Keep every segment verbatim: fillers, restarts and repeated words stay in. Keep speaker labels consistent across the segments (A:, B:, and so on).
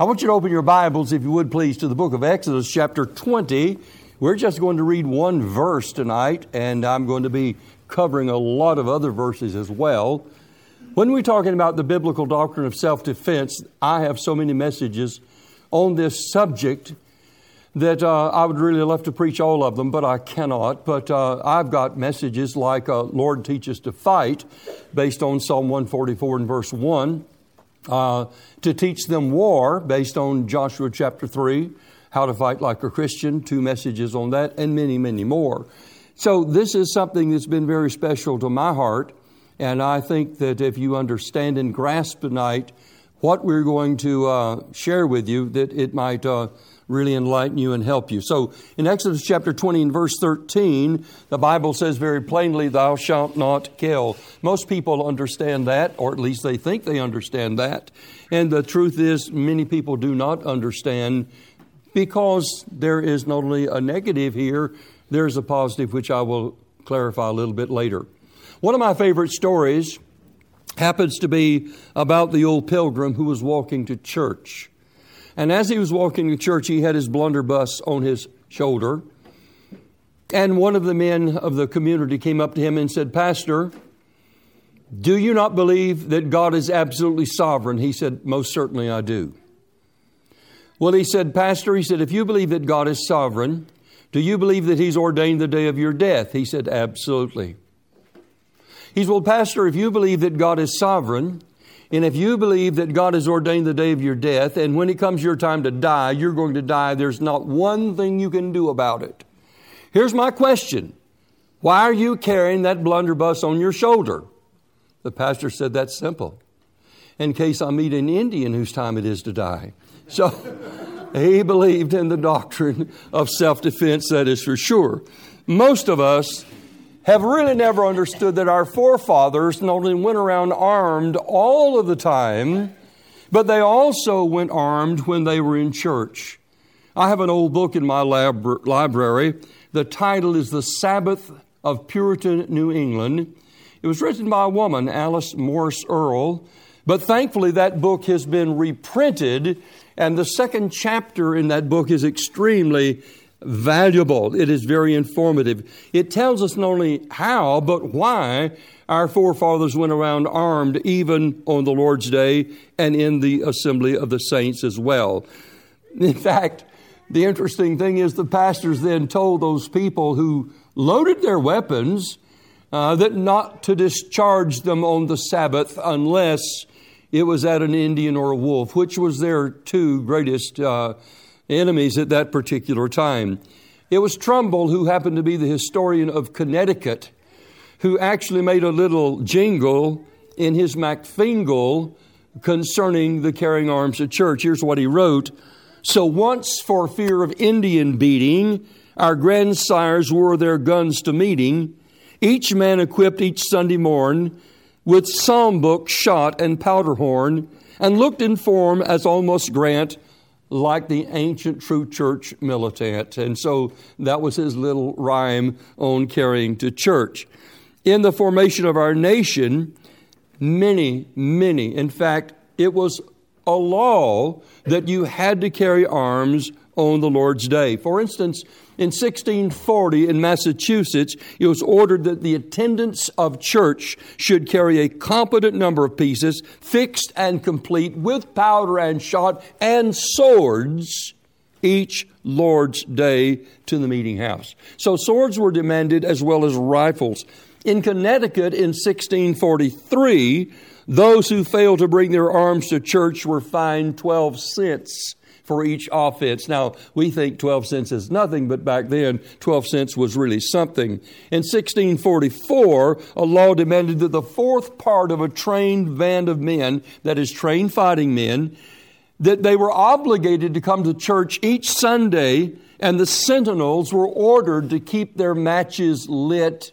A: I want you to open your Bibles, if you would please, to the book of Exodus, chapter twenty. We're just going to read one verse tonight, and I'm going to be covering a lot of other verses as well. When we're talking about the biblical doctrine of self-defense, I have so many messages on this subject that uh, I would really love to preach all of them, but I cannot. But uh, I've got messages like uh, Lord Teach Us to Fight, based on Psalm one forty-four and verse one. Uh, to teach them war, based on Joshua chapter three, how to fight like a Christian, two messages on that, and many, many more. So this is something that's been very special to my heart, and I think that if you understand and grasp tonight what we're going to uh, share with you, that it might uh, really enlighten you and help you. So in Exodus chapter twenty and verse thirteen, the Bible says very plainly, "Thou shalt not kill." Most people understand that, or at least they think they understand that. And the truth is, many people do not understand, because there is not only a negative here, there's a positive, which I will clarify a little bit later. One of my favorite stories happens to be about the old pilgrim who was walking to church. And as he was walking to church, he had his blunderbuss on his shoulder. And one of the men of the community came up to him and said, "Pastor, do you not believe that God is absolutely sovereign?" He said, "Most certainly I do." Well, he said, "Pastor," he said, "if you believe that God is sovereign, do you believe that He's ordained the day of your death?" He said, "Absolutely." He said, "Well, Pastor, if you believe that God is sovereign, and if you believe that God has ordained the day of your death, and when it comes your time to die, you're going to die, there's not one thing you can do about it. Here's my question. Why are you carrying that blunderbuss on your shoulder?" The pastor said, "That's simple. In case I meet an Indian whose time it is to die." So he believed in the doctrine of self-defense, that is for sure. Most of us have really never understood that our forefathers not only went around armed all of the time, but they also went armed when they were in church. I have an old book in my lab- library. The title is The Sabbath of Puritan New England. It was written by a woman, Alice Morris Earle, but thankfully that book has been reprinted, and the second chapter in that book is extremely valuable. It is very informative. It tells us not only how, but why our forefathers went around armed even on the Lord's Day and in the assembly of the saints as well. In fact, the interesting thing is the pastors then told those people who loaded their weapons uh, that not to discharge them on the Sabbath unless it was at an Indian or a wolf, which was their two greatest uh enemies at that particular time. It was Trumbull, who happened to be the historian of Connecticut, who actually made a little jingle in his MacFingal concerning the carrying arms at church. Here's what he wrote. "So once, for fear of Indian beating, our grandsires wore their guns to meeting, each man equipped each Sunday morn with psalm book, shot, and powder horn, and looked in form as almost Grant, like the ancient true church militant." And so that was his little rhyme on carrying to church. In the formation of our nation, many, many, in fact, it was a law that you had to carry arms on the Lord's Day. For instance, in sixteen forty in Massachusetts, it was ordered that the attendants of church should carry a competent number of pieces, fixed and complete, with powder and shot and swords, each Lord's Day to the meeting house. So swords were demanded as well as rifles. In Connecticut in sixteen forty-three, those who failed to bring their arms to church were fined twelve cents for each offense. Now, we think twelve cents is nothing, but back then, twelve cents was really something. In sixteen forty-four, a law demanded that the fourth part of a trained band of men, that is, trained fighting men, that they were obligated to come to church each Sunday, and the sentinels were ordered to keep their matches lit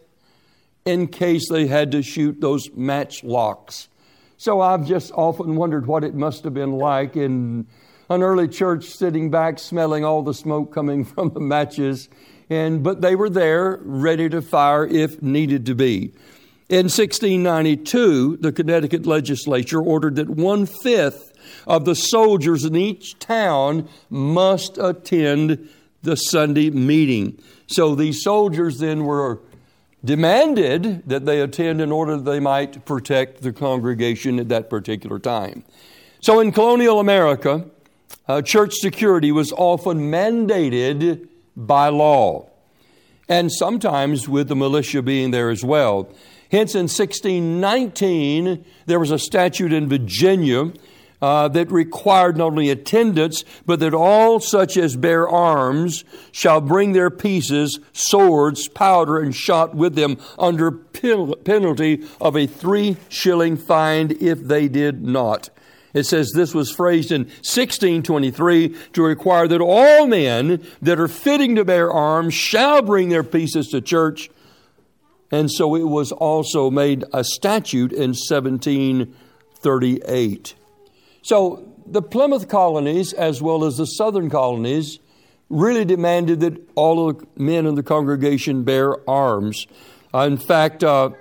A: in case they had to shoot those matchlocks. So I've just often wondered what it must have been like in an early church, sitting back, smelling all the smoke coming from the matches. And but they were there, ready to fire if needed to be. In sixteen ninety-two, the Connecticut legislature ordered that one-fifth of the soldiers in each town must attend the Sunday meeting. So these soldiers then were demanded that they attend in order that they might protect the congregation at that particular time. So in colonial America, uh, church security was often mandated by law, and sometimes with the militia being there as well. Hence, in sixteen nineteen, there was a statute in Virginia uh, that required not only attendance, but that all such as bear arms shall bring their pieces, swords, powder, and shot with them under pen- penalty of a three shilling fine if they did not. It says this was phrased in sixteen twenty-three to require that all men that are fitting to bear arms shall bring their pieces to church. And so it was also made a statute in seventeen thirty-eight. So the Plymouth colonies, as well as the southern colonies, really demanded that all of the men in the congregation bear arms. Uh, in fact, uh,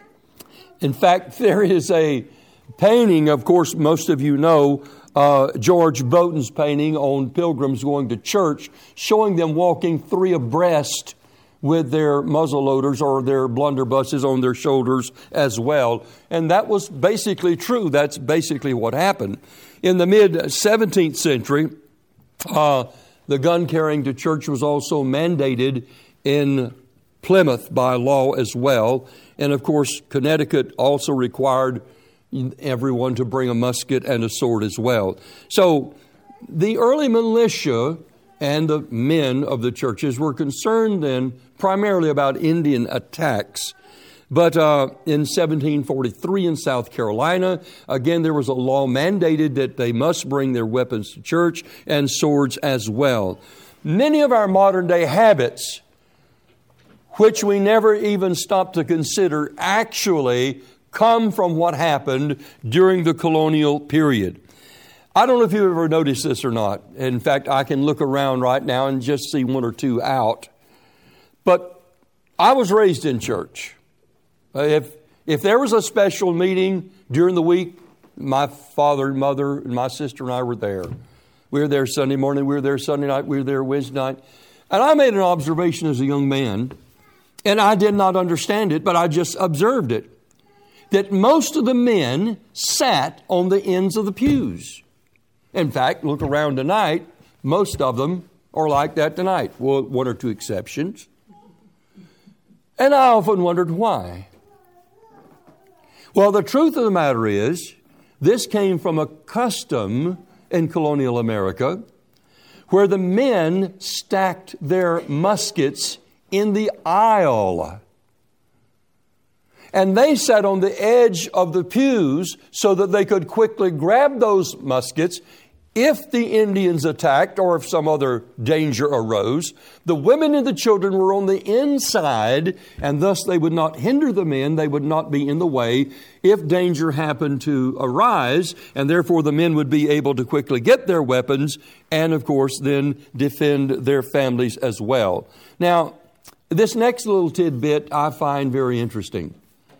A: in fact, there is a painting, of course, most of you know, uh, George Bowden's painting on pilgrims going to church, showing them walking three abreast with their muzzle loaders or their blunderbusses on their shoulders as well. And that was basically true. That's basically what happened. In the mid-seventeenth century, uh, the gun carrying to church was also mandated in Plymouth by law as well. And of course, Connecticut also required everyone to bring a musket and a sword as well. So the early militia and the men of the churches were concerned then primarily about Indian attacks. But uh, in seventeen forty-three in South Carolina, again, there was a law mandated that they must bring their weapons to church and swords as well. Many of our modern day habits, which we never even stop to consider, actually come from what happened during the colonial period. I don't know if you've ever noticed this or not. In fact, I can look around right now and just see one or two out. But I was raised in church. If if there was a special meeting during the week, my father and mother and my sister and I were there. We were there Sunday morning, we were there Sunday night, we were there Wednesday night. And I made an observation as a young man, and I did not understand it, but I just observed it, that most of the men sat on the ends of the pews. In fact, look around tonight, most of them are like that tonight. Well, one or two exceptions. And I often wondered why. Well, the truth of the matter is, this came from a custom in colonial America where the men stacked their muskets in the aisle. And they sat on the edge of the pews so that they could quickly grab those muskets if the Indians attacked or if some other danger arose. The women and the children were on the inside, and thus they would not hinder the men. They would not be in the way if danger happened to arise, and therefore the men would be able to quickly get their weapons and, of course, then defend their families as well. Now, this next little tidbit I find very interesting.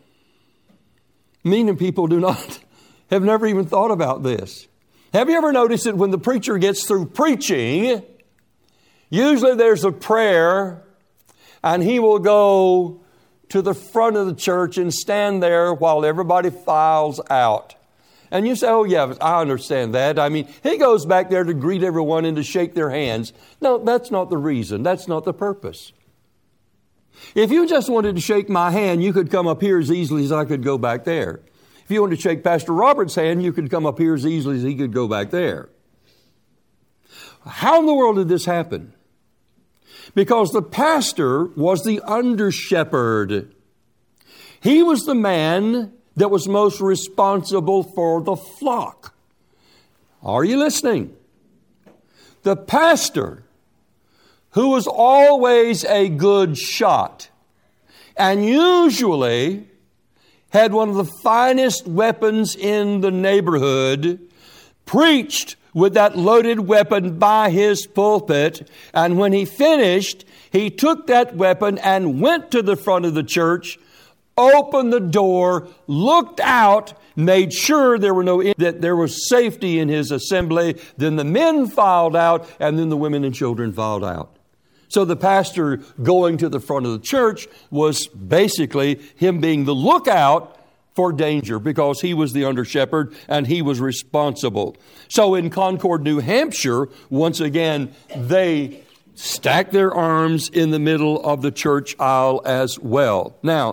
A: Many people do not, have never even thought about this. Have you ever noticed that when the preacher gets through preaching, usually there's a prayer, and he will go to the front of the church and stand there while everybody files out. And you say, oh yeah, I understand that. I mean, he goes back there to greet everyone and to shake their hands. No, that's not the reason. That's not the purpose. If you just wanted to shake my hand, you could come up here as easily as I could go back there. If you wanted to shake Pastor Robert's hand, you could come up here as easily as he could go back there. How in the world did this happen? Because the pastor was the under-shepherd. He was the man that was most responsible for the flock. Are you listening? The pastor, who was always a good shot, and usually had one of the finest weapons in the neighborhood, preached with that loaded weapon by his pulpit, and when he finished, he took that weapon and went to the front of the church, opened the door, looked out, made sure there were no that there was safety in his assembly. Then the men filed out, and then the women and children filed out. So the pastor going to the front of the church was basically him being the lookout for danger, because he was the under shepherd and he was responsible. So in Concord, New Hampshire, once again, they stacked their arms in the middle of the church aisle as well. Now,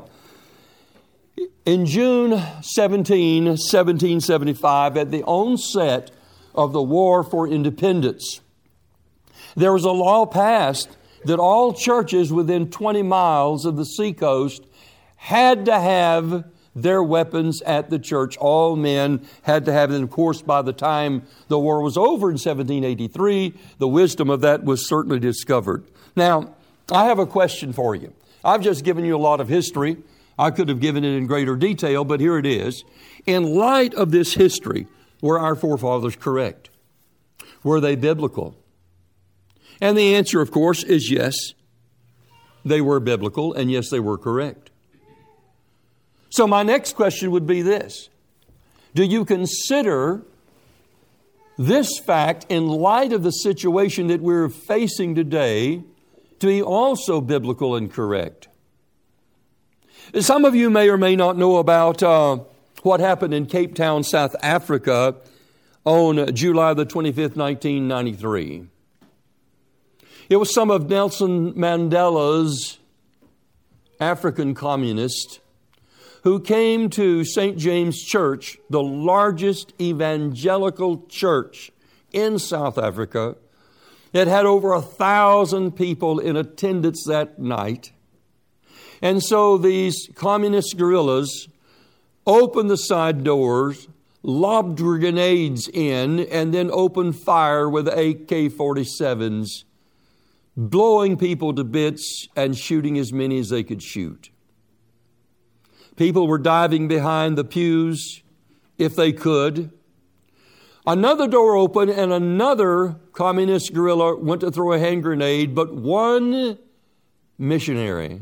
A: in June seventeenth, seventeen seventy-five, at the onset of the War for Independence, there was a law passed that all churches within twenty miles of the seacoast had to have their weapons at the church. All men had to have them. Of course, by the time the war was over in seventeen eighty-three, the wisdom of that was certainly discovered. Now, I have a question for you. I've just given you a lot of history. I could have given it in greater detail, but here it is. In light of this history, were our forefathers correct? Were they biblical? And the answer, of course, is yes. They were biblical, and yes, they were correct. So my next question would be this. Do you consider this fact, in light of the situation that we're facing today, to be also biblical and correct? Some of you may or may not know about uh, what happened in Cape Town, South Africa on July the twenty-fifth, nineteen ninety-three. It was some of Nelson Mandela's African communists who came to Saint James Church, the largest evangelical church in South Africa. It had over a thousand people in attendance that night. And so these communist guerrillas opened the side doors, lobbed grenades in, and then opened fire with A K forty-sevens, blowing people to bits and shooting as many as they could shoot. People were diving behind the pews if they could. Another door opened and another communist guerrilla went to throw a hand grenade, but one missionary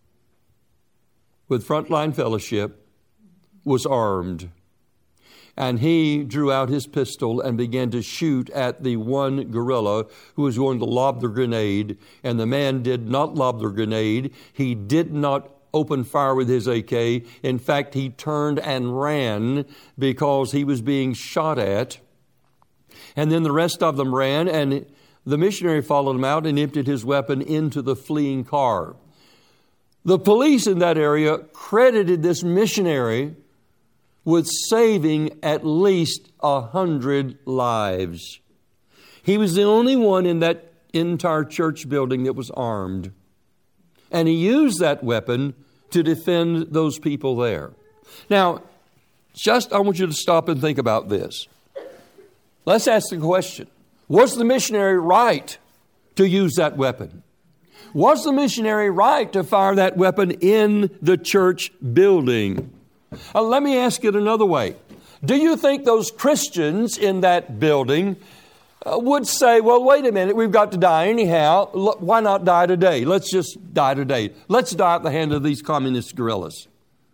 A: with Frontline Fellowship was armed. And he drew out his pistol and began to shoot at the one guerrilla who was going to lob the grenade. And the man did not lob the grenade. He did not open fire with his A K. In fact, he turned and ran because he was being shot at. And then the rest of them ran, and the missionary followed him out and emptied his weapon into the fleeing car. The police in that area credited this missionary with saving at least a hundred lives. He was the only one in that entire church building that was armed. And he used that weapon to defend those people there. Now, just I want you to stop and think about this. Let's ask the question. Was the missionary right to use that weapon? Was the missionary right to fire that weapon in the church building? Uh, let me ask it another way. Do you think those Christians in that building uh, would say, well, wait a minute, we've got to die anyhow. L- why not die today? Let's just die today. Let's die at the hand of these communist guerrillas.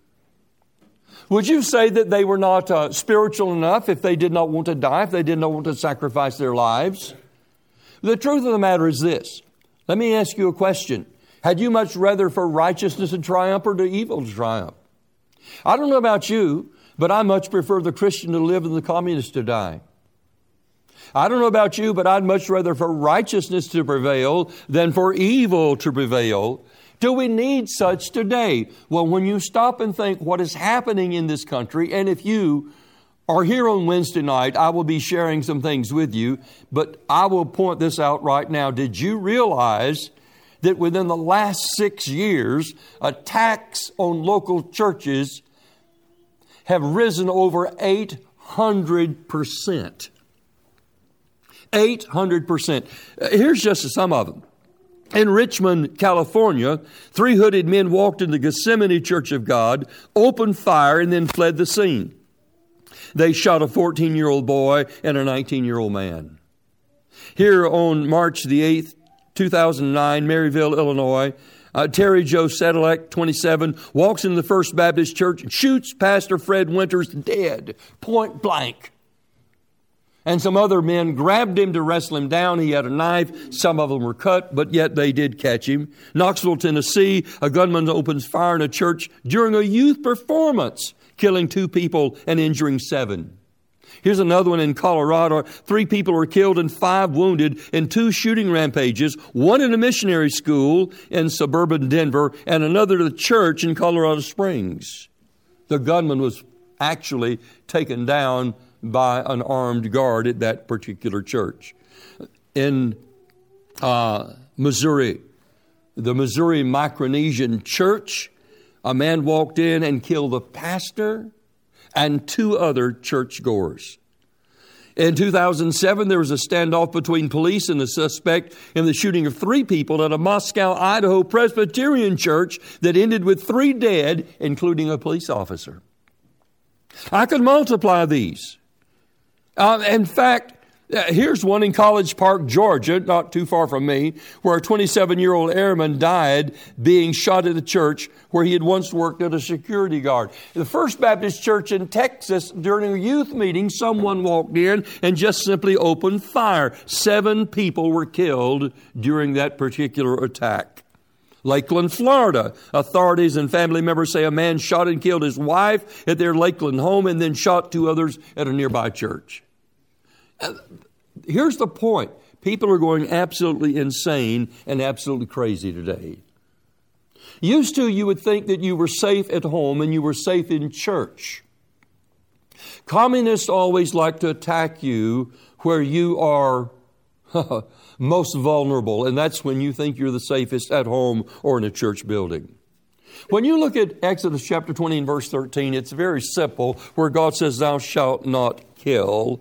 A: Would you say that they were not uh, spiritual enough if they did not want to die, if they did not want to sacrifice their lives? The truth of the matter is this. Let me ask you a question. Had you much rather for righteousness to triumph or to evil to triumph? I don't know about you, but I much prefer the Christian to live and the communist to die. I don't know about you, but I'd much rather for righteousness to prevail than for evil to prevail. Do we need such today? Well, when you stop and think what is happening in this country, and if you are here on Wednesday night, I will be sharing some things with you, but I will point this out right now. Did you realize that within the last six years, attacks on local churches have risen over eight hundred percent? eight hundred percent. Here's just some of them. In Richmond, California, three hooded men walked into Gethsemane Church of God, opened fire, and then fled the scene. They shot a fourteen-year-old boy and a nineteen-year-old man. Here on March the eighth, two thousand nine, Maryville, Illinois, Uh, Terry Joe Sedilek, twenty-seven, walks into the First Baptist Church and shoots Pastor Fred Winters dead, point blank. And some other men grabbed him to wrestle him down. He had a knife. Some of them were cut, but yet they did catch him. Knoxville, Tennessee, a gunman opens fire in a church during a youth performance, killing two people and injuring seven. Here's another one in Colorado. Three people were killed and five wounded in two shooting rampages, one in a missionary school in suburban Denver and another at a church in Colorado Springs. The gunman was actually taken down by an armed guard at that particular church. In uh, Missouri, the Missouri Micronesian Church, a man walked in and killed the pastor and two other churchgoers. In two thousand seven, there was a standoff between police and the suspect in the shooting of three people at a Moscow, Idaho Presbyterian church that ended with three dead, including a police officer. I could multiply these. Uh, in fact, Uh, here's one in College Park, Georgia, not too far from me, where a twenty-seven-year-old airman died being shot at a church where he had once worked as a security guard. The First Baptist Church in Texas, during a youth meeting, someone walked in and just simply opened fire. Seven people were killed during that particular attack. Lakeland, Florida. Authorities and family members say a man shot and killed his wife at their Lakeland home and then shot two others at a nearby church. Here's the point. People are going absolutely insane and absolutely crazy today. Used to, you would think that you were safe at home and you were safe in church. Communists always like to attack you where you are most vulnerable, and that's when you think you're the safest at home or in a church building. When you look at Exodus chapter twenty and verse thirteen, it's very simple, where God says, "Thou shalt not kill."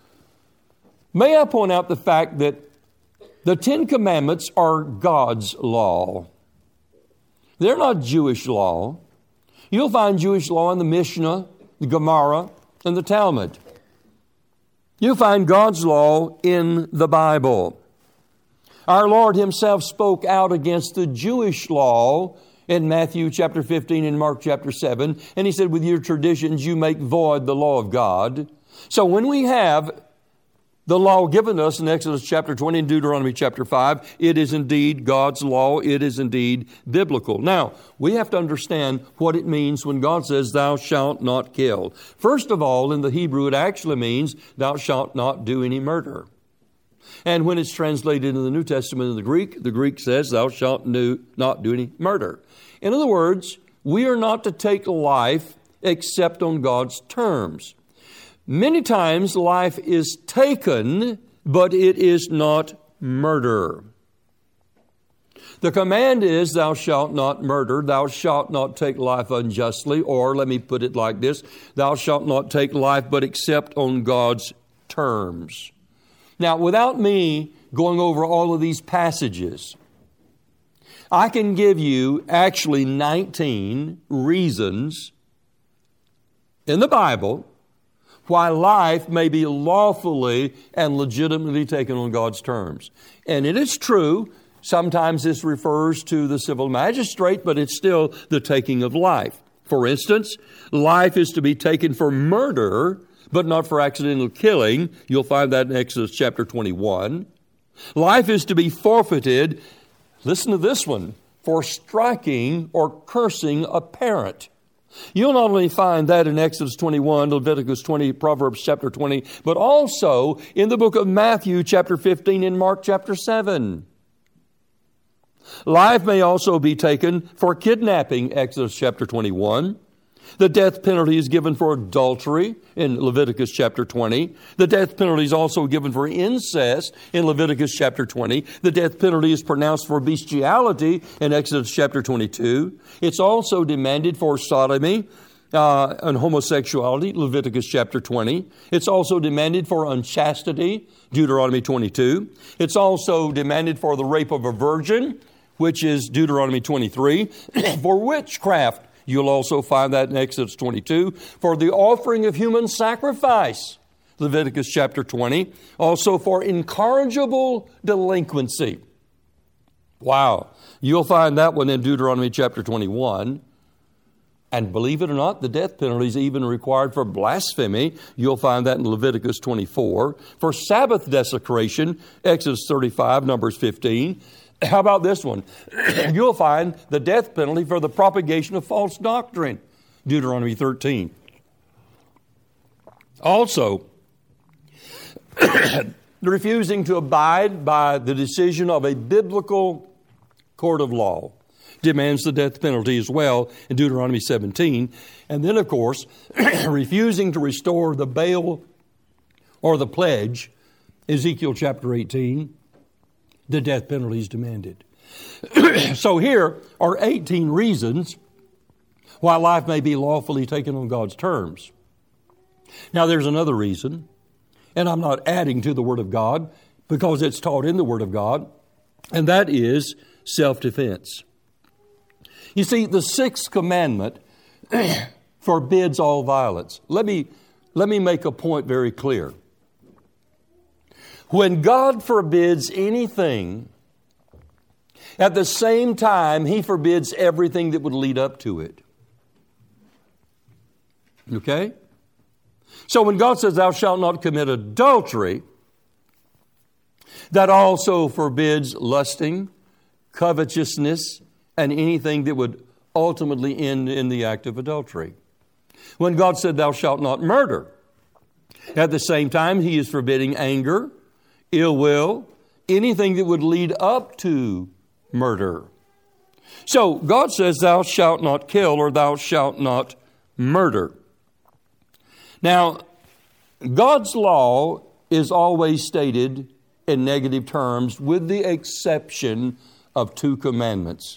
A: May I point out the fact that the Ten Commandments are God's law. They're not Jewish law. You'll find Jewish law in the Mishnah, the Gemara, and the Talmud. You'll find God's law in the Bible. Our Lord Himself spoke out against the Jewish law in Matthew chapter fifteen and Mark chapter seven, and He said, "With your traditions you make void the law of God." So when we have the law given us in Exodus chapter twenty and Deuteronomy chapter five, it is indeed God's law. It is indeed biblical. Now, we have to understand what it means when God says, "Thou shalt not kill." First of all, in the Hebrew, it actually means, "Thou shalt not do any murder." And when it's translated in the New Testament in the Greek, the Greek says, "Thou shalt not do any murder." In other words, we are not to take life except on God's terms. Many times life is taken, but it is not murder. The command is, "Thou shalt not murder, thou shalt not take life unjustly," or let me put it like this, "Thou shalt not take life but except on God's terms." Now, without me going over all of these passages, I can give you actually nineteen reasons in the Bible why life may be lawfully and legitimately taken on God's terms. And it is true, sometimes this refers to the civil magistrate, but it's still the taking of life. For instance, life is to be taken for murder, but not for accidental killing. You'll find that in Exodus chapter twenty-one. Life is to be forfeited, listen to this one, for striking or cursing a parent. You'll not only find that in Exodus twenty-one, Leviticus twenty, Proverbs chapter twenty, but also in the book of Matthew chapter fifteen and Mark chapter seven. Life may also be taken for kidnapping, Exodus chapter twenty-one. The death penalty is given for adultery in Leviticus chapter twenty. The death penalty is also given for incest in Leviticus chapter twenty. The death penalty is pronounced for bestiality in Exodus chapter twenty-two. It's also demanded for sodomy uh, and homosexuality, Leviticus chapter twenty. It's also demanded for unchastity, Deuteronomy twenty-two. It's also demanded for the rape of a virgin, which is Deuteronomy twenty-three. For witchcraft, you'll also find that in Exodus twenty-two. For the offering of human sacrifice, Leviticus chapter twenty. Also for incorrigible delinquency, Wow. You'll find that one in Deuteronomy chapter twenty-one. And believe it or not, the death penalty is even required for blasphemy. You'll find that in Leviticus twenty-four. For Sabbath desecration, Exodus thirty-five, Numbers fifteen. How about this one? You'll find the death penalty for the propagation of false doctrine, Deuteronomy thirteen. Also, refusing to abide by the decision of a biblical court of law demands the death penalty as well in Deuteronomy seventeen. And then, of course, refusing to restore the bail or the pledge, Ezekiel chapter eighteen, the death penalty is demanded. So here are eighteen reasons why life may be lawfully taken on God's terms. Now, there's another reason, and I'm not adding to the Word of God because it's taught in the Word of God, and that is self-defense. You see, the sixth commandment forbids all violence. Let me, let me make a point very clear. When God forbids anything, at the same time, He forbids everything that would lead up to it. Okay? So when God says, thou shalt not commit adultery, that also forbids lusting, covetousness, and anything that would ultimately end in the act of adultery. When God said, thou shalt not murder, at the same time, He is forbidding anger, ill will, anything that would lead up to murder. So God says, thou shalt not kill, or thou shalt not murder. Now, God's law is always stated in negative terms with the exception of two commandments.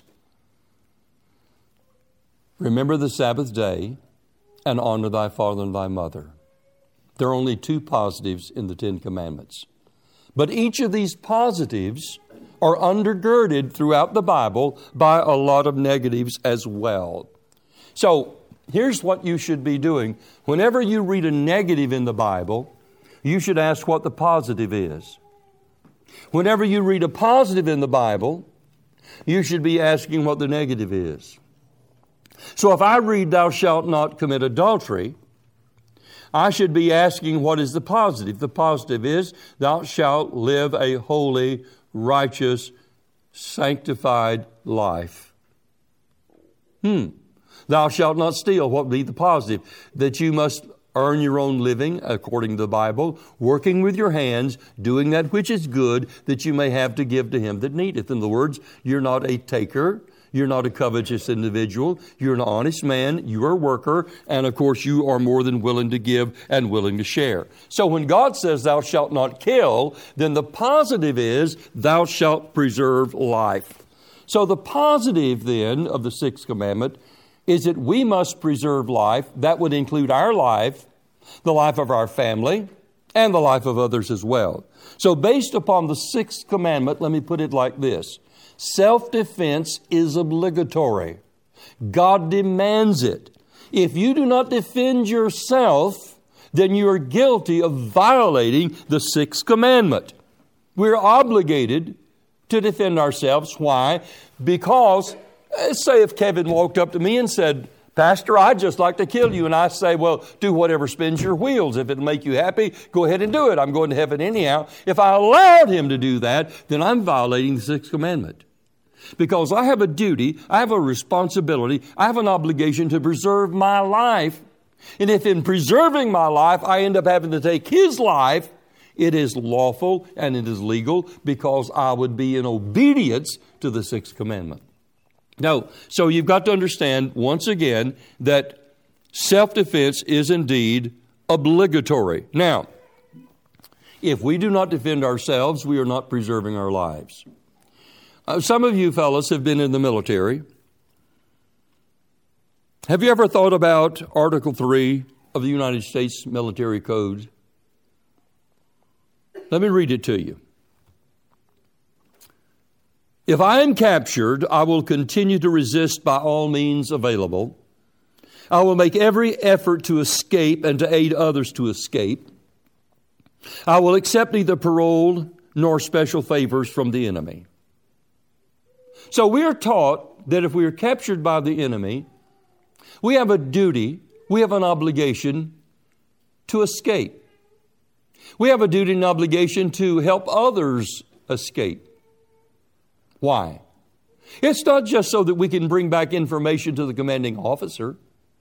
A: Remember the Sabbath day and honor thy father and thy mother. There are only two positives in the Ten Commandments. But each of these positives are undergirded throughout the Bible by a lot of negatives as well. So, here's what you should be doing. Whenever you read a negative in the Bible, you should ask what the positive is. Whenever you read a positive in the Bible, you should be asking what the negative is. So if I read, thou shalt not commit adultery, I should be asking what is the positive. The positive is, thou shalt live a holy, righteous, sanctified life. Hmm. Thou shalt not steal. What would be the positive? That you must earn your own living, according to the Bible, working with your hands, doing that which is good, that you may have to give to him that needeth. In other words, you're not a taker. You're not a covetous individual. You're an honest man. You are a worker. And of course, you are more than willing to give and willing to share. So when God says, thou shalt not kill, then the positive is, thou shalt preserve life. So the positive then of the sixth commandment is that we must preserve life. That would include our life, the life of our family, and the life of others as well. So based upon the sixth commandment, let me put it like this. Self-defense is obligatory. God demands it. If you do not defend yourself, then you are guilty of violating the sixth commandment. We're obligated to defend ourselves. Why? Because, say if Kevin walked up to me and said, Pastor, I'd just like to kill you. And I say, well, do whatever spins your wheels. If it'll make you happy, go ahead and do it. I'm going to heaven anyhow. If I allowed him to do that, then I'm violating the sixth commandment. Because I have a duty, I have a responsibility, I have an obligation to preserve my life. And if in preserving my life, I end up having to take his life, it is lawful and it is legal because I would be in obedience to the sixth commandment. No, so you've got to understand once again that self-defense is indeed obligatory. Now, if we do not defend ourselves, we are not preserving our lives. Uh, some of you fellas have been in the military. Have you ever thought about Article three of the United States Military Code? Let me read it to you. If I am captured, I will continue to resist by all means available. I will make every effort to escape and to aid others to escape. I will accept neither parole nor special favors from the enemy. So we are taught that if we are captured by the enemy, we have a duty, we have an obligation to escape. We have a duty and obligation to help others escape. Why? It's not just so that we can bring back information to the commanding officer.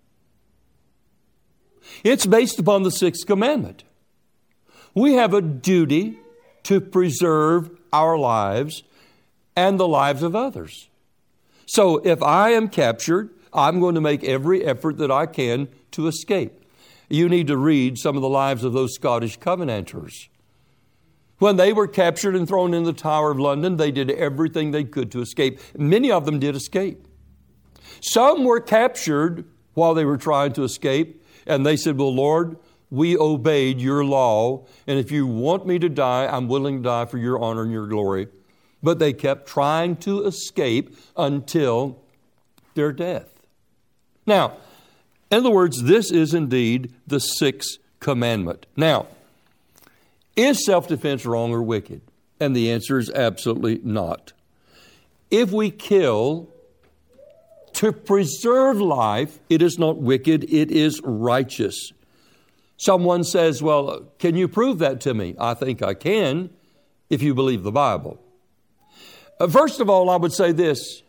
A: It's based upon the sixth commandment. We have a duty to preserve our lives and the lives of others. So if I am captured, I'm going to make every effort that I can to escape. You need to read some of the lives of those Scottish Covenanters. When they were captured and thrown in the Tower of London, they did everything they could to escape. Many of them did escape. Some were captured while they were trying to escape, and they said, well, Lord, we obeyed your law, and if you want me to die, I'm willing to die for your honor and your glory. But they kept trying to escape until their death. Now, in other words, this is indeed the sixth commandment. Now, is self-defense wrong or wicked? And the answer is absolutely not. If we kill to preserve life, it is not wicked, it is righteous. Someone says, well, can you prove that to me? I think I can, if you believe the Bible. Uh, first of all, I would say this.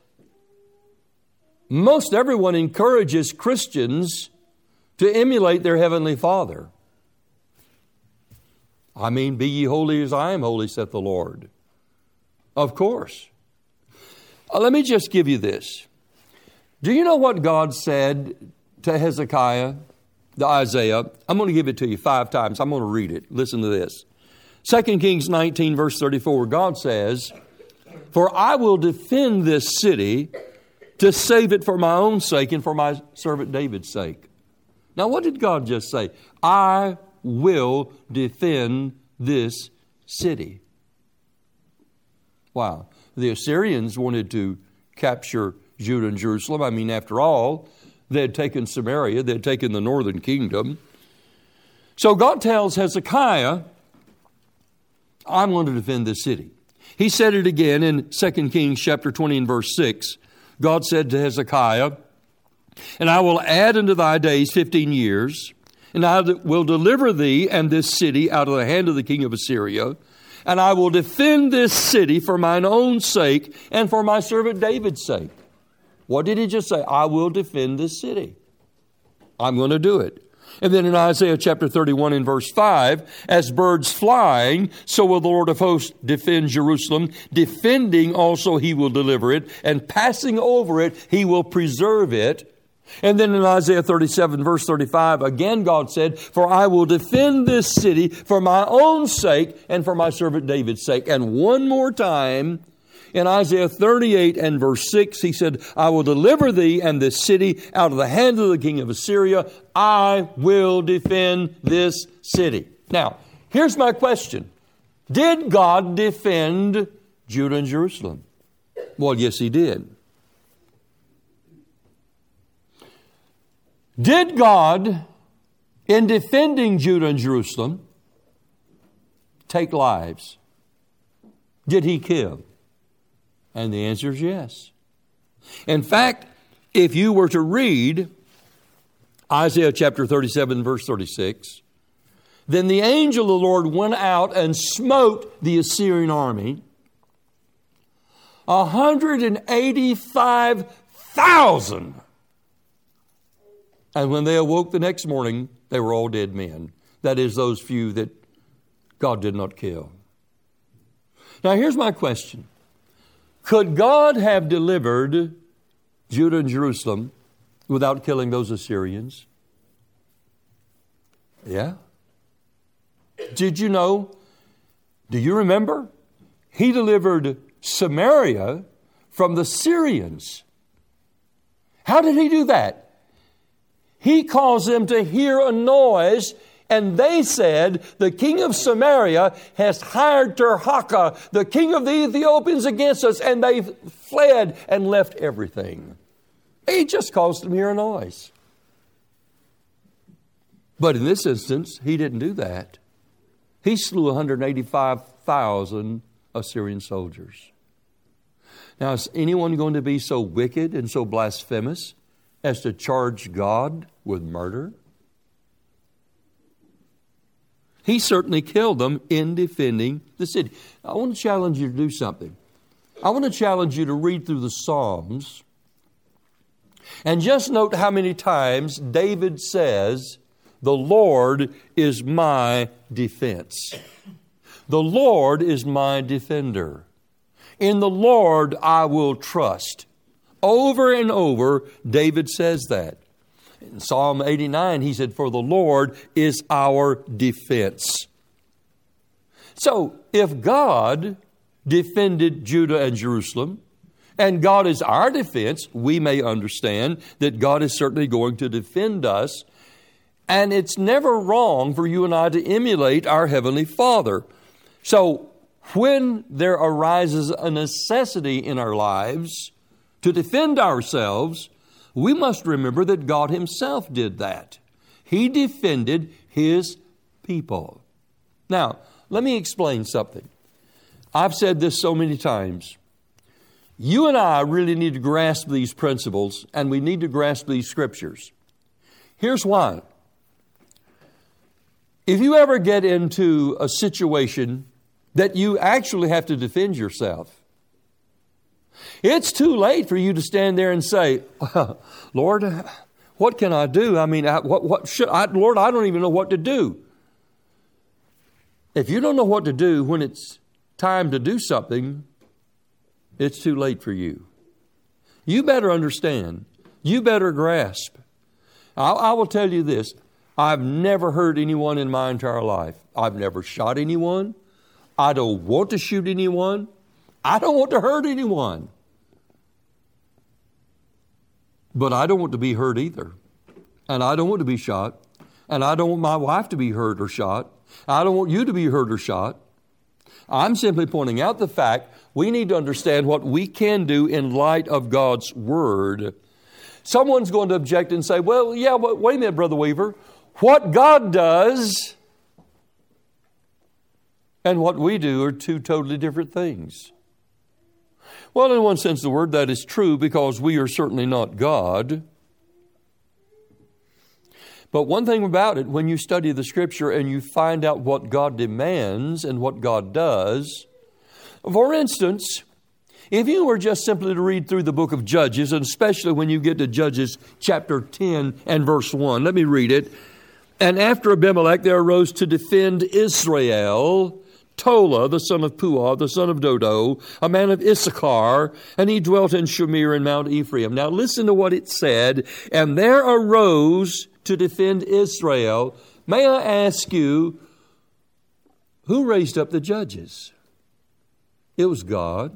A: Most everyone encourages Christians to emulate their Heavenly Father. I mean, be ye holy as I am holy, saith the Lord. Of course. Uh, let me just give you this. Do you know what God said to Hezekiah, to Isaiah? I'm going to give it to you five times. I'm going to read it. Listen to this. Second Kings nineteen, verse thirty-four, God says, for I will defend this city to save it for my own sake and for my servant David's sake. Now, what did God just say? I will defend this city. Wow. The Assyrians wanted to capture Judah and Jerusalem. I mean, after all, they had taken Samaria. They had taken the northern kingdom. So God tells Hezekiah, I'm going to defend this city. He said it again in Second Kings chapter twenty and verse six. God said to Hezekiah, and I will add unto thy days fifteen years, and I will deliver thee and this city out of the hand of the king of Assyria, and I will defend this city for mine own sake and for my servant David's sake. What did he just say? I will defend this city. I'm going to do it. And then in Isaiah chapter thirty-one and verse five, as birds flying, so will the Lord of hosts defend Jerusalem. Defending also he will deliver it, and passing over it he will preserve it. And then in Isaiah thirty-seven verse thirty-five, again God said, for I will defend this city for my own sake and for my servant David's sake. And one more time, in Isaiah thirty-eight and verse six, he said, I will deliver thee and this city out of the hand of the king of Assyria. I will defend this city. Now, here's my question. Did God defend Judah and Jerusalem? Well, yes, he did. Did God, in defending Judah and Jerusalem, take lives? Did he kill? And the answer is yes. In fact, if you were to read Isaiah chapter thirty-seven, verse thirty-six, then the angel of the Lord went out and smote the Assyrian army, one hundred eighty-five thousand. And when they awoke the next morning, they were all dead men. That is, those few that God did not kill. Now, here's my question. Could God have delivered Judah and Jerusalem without killing those Assyrians? Yeah. Did you know? Do you remember? He delivered Samaria from the Syrians. How did he do that? He caused them to hear a noise, and they said, the king of Samaria has hired Tirhakah, the king of the Ethiopians, against us, and they fled and left everything. He just caused them to hear a noise. But in this instance, he didn't do that. He slew one hundred eighty-five thousand Assyrian soldiers. Now, is anyone going to be so wicked and so blasphemous as to charge God with murder? He certainly killed them in defending the city. I want to challenge you to do something. I want to challenge you to read through the Psalms and just note how many times David says, "The Lord is my defense. The Lord is my defender. In the Lord I will trust." Over and over, David says that. In Psalm eighty-nine, he said, "For the Lord is our defense." So, if God defended Judah and Jerusalem, and God is our defense, we may understand that God is certainly going to defend us. And it's never wrong for you and I to emulate our Heavenly Father. So, when there arises a necessity in our lives to defend ourselves, we must remember that God Himself did that. He defended His people. Now, let me explain something. I've said this so many times. You and I really need to grasp these principles, and we need to grasp these scriptures. Here's why. If you ever get into a situation that you actually have to defend yourself, it's too late for you to stand there and say, "Well, Lord, what can I do? I mean, I, what, what should I, Lord, I don't even know what to do." If you don't know what to do when it's time to do something, it's too late for you. You better understand. You better grasp. I, I will tell you this. I've never hurt anyone in my entire life. I've never shot anyone. I don't want to shoot anyone. I don't want to hurt anyone. But I don't want to be hurt either. And I don't want to be shot. And I don't want my wife to be hurt or shot. I don't want you to be hurt or shot. I'm simply pointing out the fact we need to understand what we can do in light of God's Word. Someone's going to object and say, "Well, yeah, but wait a minute, Brother Weaver. What God does and what we do are two totally different things." Well, in one sense of the word, that is true because we are certainly not God. But one thing about it, when you study the Scripture and you find out what God demands and what God does, for instance, if you were just simply to read through the book of Judges, and especially when you get to Judges chapter ten and verse one, let me read it. "And after Abimelech there arose to defend Israel Tola, the son of Puah, the son of Dodo, a man of Issachar, and he dwelt in Shamir in Mount Ephraim." Now listen to what it said. "And there arose to defend Israel." May I ask you, who raised up the judges? It was God.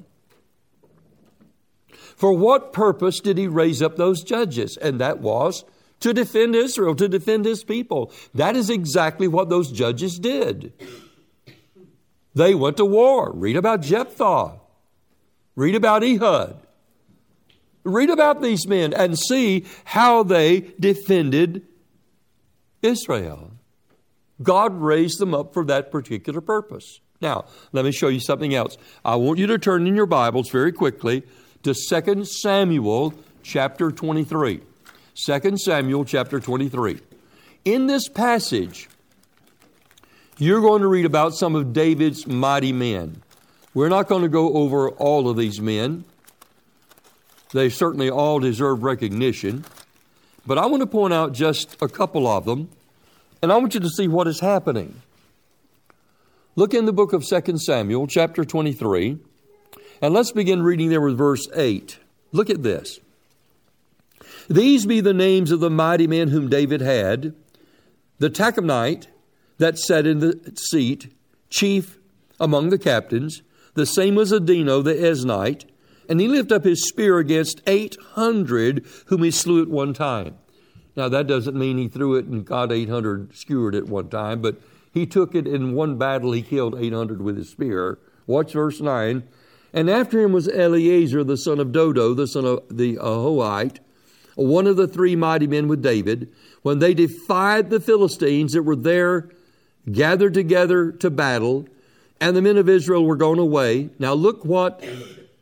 A: For what purpose did He raise up those judges? And that was to defend Israel, to defend His people. That is exactly what those judges did. They went to war. Read about Jephthah. Read about Ehud. Read about these men and see how they defended Israel. God raised them up for that particular purpose. Now, let me show you something else. I want you to turn in your Bibles very quickly to Second Samuel chapter twenty-three. Second Samuel chapter twenty-three. In this passage, you're going to read about some of David's mighty men. We're not going to go over all of these men. They certainly all deserve recognition. But I want to point out just a couple of them, and I want you to see what is happening. Look in the book of Second Samuel, chapter twenty-three, and let's begin reading there with verse eight. Look at this. "These be the names of the mighty men whom David had: the Tachmonite that sat in the seat, chief among the captains. The same was Adino the Eznite, and he lifted up his spear against eight hundred whom he slew at one time." Now that doesn't mean he threw it and got eight hundred skewered at one time, but he took it in one battle. He killed eight hundred with his spear. Watch verse nine. "And after him was Eleazar the son of Dodo, the son of the Ahohite, one of the three mighty men with David, when they defied the Philistines that were there gathered together to battle, and the men of Israel were gone away." Now look what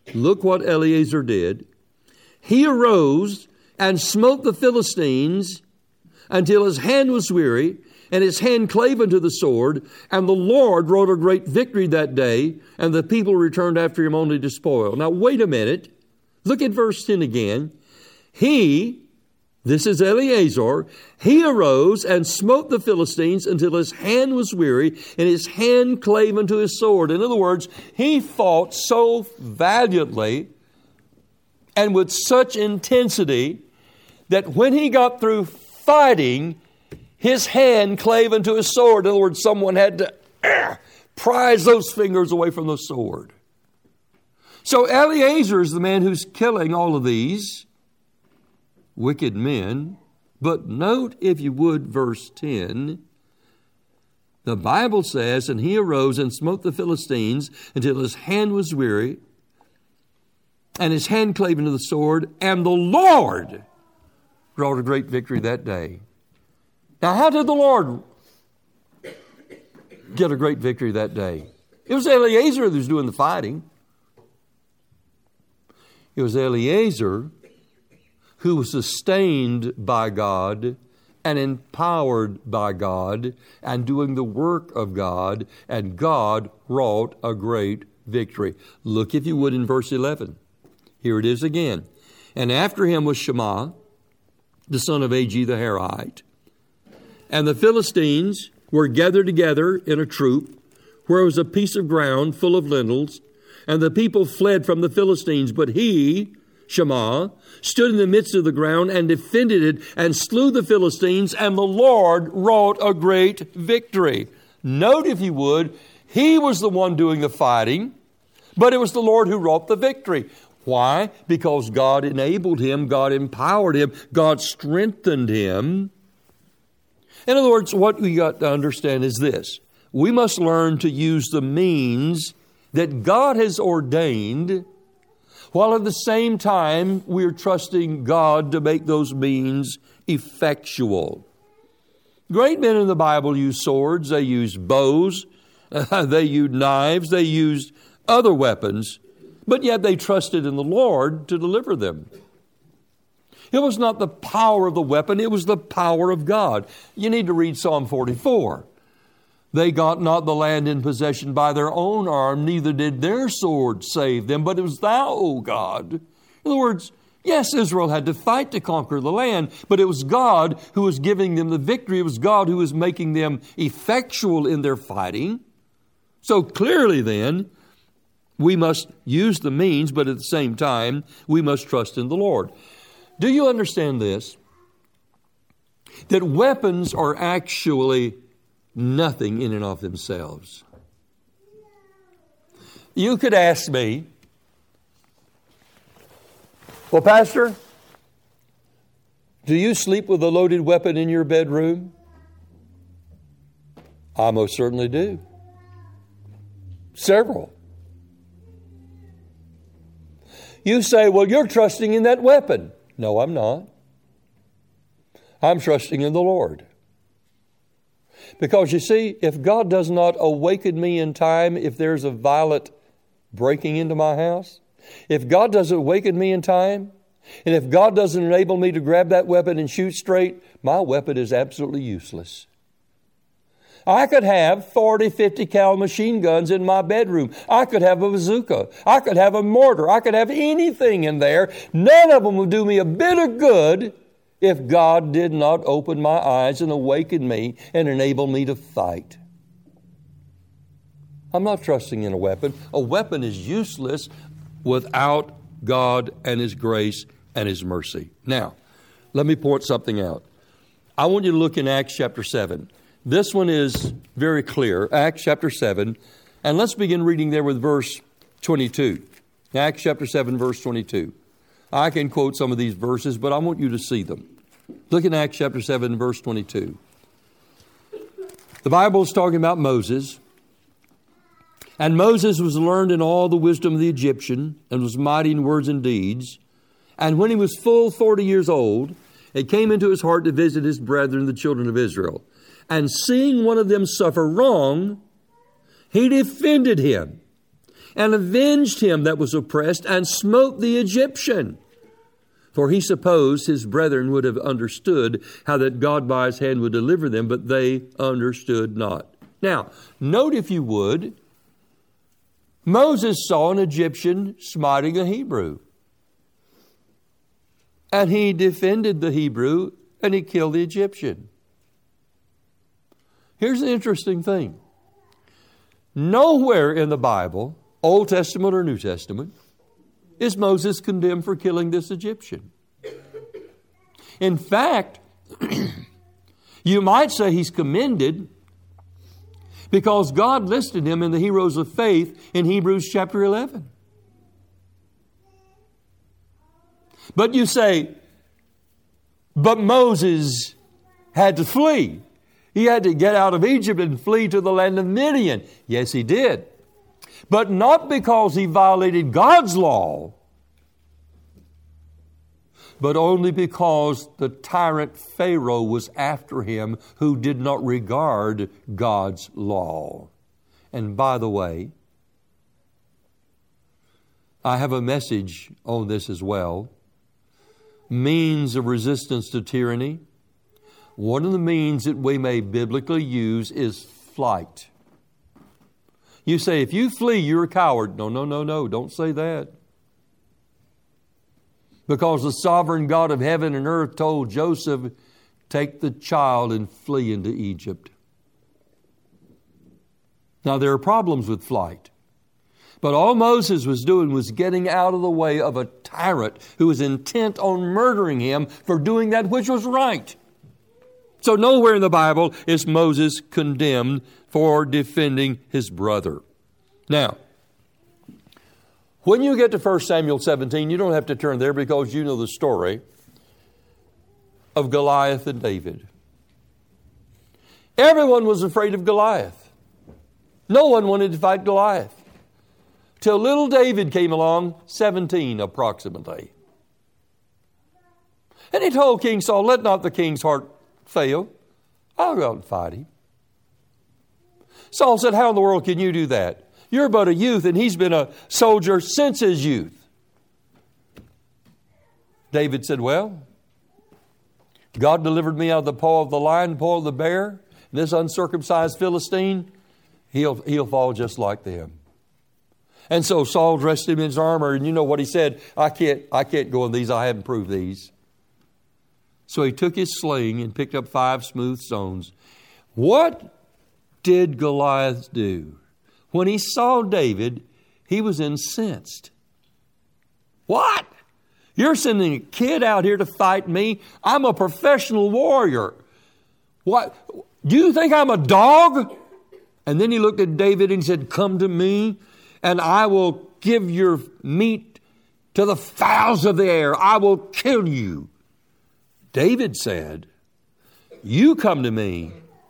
A: Look what Eleazar did. He arose and smote the Philistines until his hand was weary, and his hand clave unto the sword. And the Lord wrought a great victory that day, and the people returned after him only to spoil. Now, wait a minute. Look at verse ten again. He, this is Eleazar, he arose and smote the Philistines until his hand was weary, and his hand clave unto his sword. In other words, he fought so valiantly and with such intensity that when he got through fighting, his hand clave unto his sword. In other words, someone had to uh, prise those fingers away from the sword. So Eleazar is the man who's killing all of these wicked men. But note, if you would, verse ten. The Bible says, and he arose and smote the Philistines until his hand was weary, and his hand clave unto the sword, and the Lord wrought a great victory that day. Now, how did the Lord get a great victory that day? It was Eleazar who was doing the fighting. It was Eleazar who was sustained by God and empowered by God and doing the work of God, and God wrought a great victory. Look, if you would, in verse eleven. Here it is again. And after him was Shammah, the son of Agee the Harite. And the Philistines were gathered together in a troop, where was a piece of ground full of lentils, and the people fled from the Philistines. But he, Shammah, stood in the midst of the ground and defended it and slew the Philistines, and the Lord wrought a great victory. Note, if you would, he was the one doing the fighting, but it was the Lord who wrought the victory. Why? Because God enabled him, God empowered him, God strengthened him. In other words, what we got to understand is this. We must learn to use the means that God has ordained, while at the same time we're trusting God to make those means effectual. Great men in the Bible used swords, they used bows, they used knives, they used other weapons, but yet they trusted in the Lord to deliver them. It was not the power of the weapon, it was the power of God. You need to read Psalm forty-four. They got not the land in possession by their own arm, neither did their sword save them, but it was thou, O God. In other words, yes, Israel had to fight to conquer the land, but it was God who was giving them the victory. It was God who was making them effectual in their fighting. So clearly then, we must use the means, but at the same time, we must trust in the Lord. Do you understand this? That weapons are actually nothing in and of themselves. You could ask me, well, Pastor, do you sleep with a loaded weapon in your bedroom? I most certainly do. Several. You say, well, you're trusting in that weapon. No, I'm not. I'm trusting in the Lord. Because you see, if God does not awaken me in time, if there's a violent breaking into my house, if God doesn't awaken me in time, and if God doesn't enable me to grab that weapon and shoot straight, my weapon is absolutely useless. I could have forty, fifty cal machine guns in my bedroom. I could have a bazooka. I could have a mortar. I could have anything in there. None of them would do me a bit of good if God did not open my eyes and awaken me and enable me to fight. I'm not trusting in a weapon. A weapon is useless without God and His grace and His mercy. Now, let me point something out. I want you to look in Acts chapter seven. This one is very clear. Acts chapter seven. And let's begin reading there with verse twenty-two. Acts chapter seven, verse twenty-two. I can quote some of these verses, but I want you to see them. Look in Acts chapter seven, verse twenty-two. The Bible is talking about Moses. And Moses was learned in all the wisdom of the Egyptian, and was mighty in words and deeds. And when he was full forty years old, it came into his heart to visit his brethren, the children of Israel. And seeing one of them suffer wrong, he defended him, and avenged him that was oppressed, and smote the Egyptian. For he supposed his brethren would have understood how that God by his hand would deliver them, but they understood not. Now, note if you would, Moses saw an Egyptian smiting a Hebrew. And he defended the Hebrew, and he killed the Egyptian. Here's the interesting thing. Nowhere in the Bible, Old Testament or New Testament, is Moses condemned for killing this Egyptian. In fact, you might say he's commended because God listed him in the heroes of faith in Hebrews chapter eleven. But you say, but Moses had to flee. He had to get out of Egypt and flee to the land of Midian. Yes, he did. But not because he violated God's law, but only because the tyrant Pharaoh was after him, who did not regard God's law. And by the way, I have a message on this as well. Means of resistance to tyranny. One of the means that we may biblically use is flight. You say, if you flee, you're a coward. No, no, no, no. Don't say that. Because the sovereign God of heaven and earth told Joseph, take the child and flee into Egypt. Now, there are problems with flight. But all Moses was doing was getting out of the way of a tyrant who was intent on murdering him for doing that which was right. So nowhere in the Bible is Moses condemned for defending his brother. Now, when you get to First Samuel seventeen, you don't have to turn there because you know the story of Goliath and David. Everyone was afraid of Goliath. No one wanted to fight Goliath. Till little David came along, seventeen approximately. And he told King Saul, let not the king's heart fail. I'll go out and fight him. Saul said, how in the world can you do that? You're but a youth, and he's been a soldier since his youth. David said, well, God delivered me out of the paw of the lion, paw of the bear. And this uncircumcised Philistine, he'll, he'll fall just like them. And so Saul dressed him in his armor, and you know what he said? I can't, I can't go in these. I haven't proved these. So he took his sling and picked up five smooth stones. What did Goliath do? When he saw David, he was incensed. What? You're sending a kid out here to fight me? I'm a professional warrior. What? Do you think I'm a dog? And then he looked at David and said, come to me, and I will give your meat to the fowls of the air. I will kill you. David said, you come to me